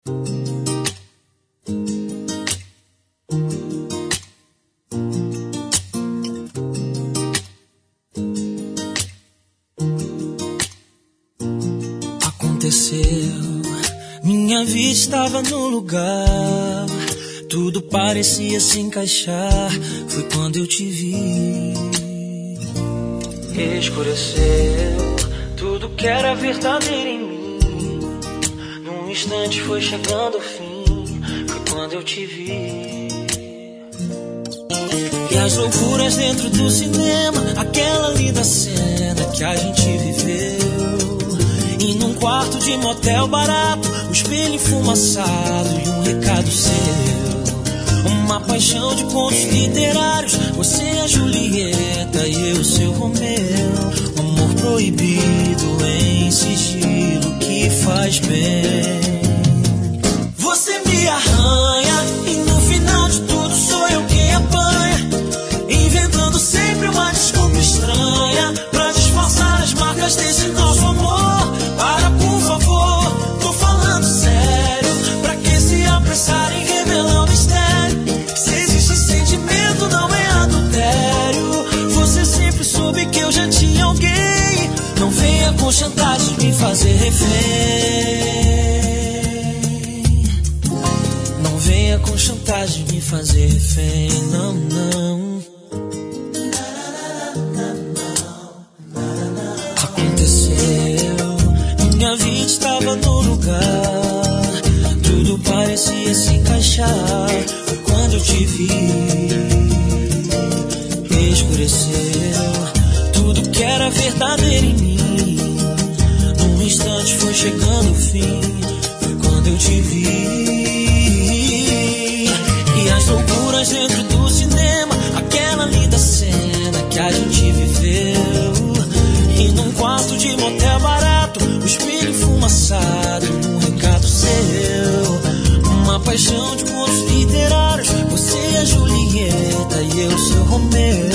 Minha vida estava no lugar, tudo parecia se encaixar. Foi quando eu te vi. Escureceu tudo que era verdadeiro em mim. Num instante foi chegando o fim. Foi quando eu te vi. E as loucuras dentro do cinema, aquela linda cena que a gente viveu. E num quarto de motel barato, o espelho enfumaçado e um recado seu. Uma paixão de contos literários, você é Julieta e eu seu Romeu. Um amor proibido em sigilo que faz bem. Você me arranha e no final de tudo sou eu quem apanha, inventando sempre uma desculpa estranha pra disfarçar as marcas desse nosso amor. Para, por favor, tô falando sério. Pra que se apressar em revelar o mistério? Se existe sentimento, não é adultério. Você sempre soube que eu já tinha alguém. Não venha com chantagem me fazer refém. Não venha com chantagem me fazer refém. Não, não. Minha vida estava no lugar, tudo parecia se encaixar. Foi quando eu te vi. Escureceu tudo que era verdadeiro em mim. Num instante foi chegando o fim. Foi quando eu te vi. E as loucuras dentro do cinema, aquela linda cena que a gente viveu. E num quarto de motel barato, o espelho enfumaçado, um recado seu. Uma paixão de contos literários, você é Julieta e eu seu Romeu.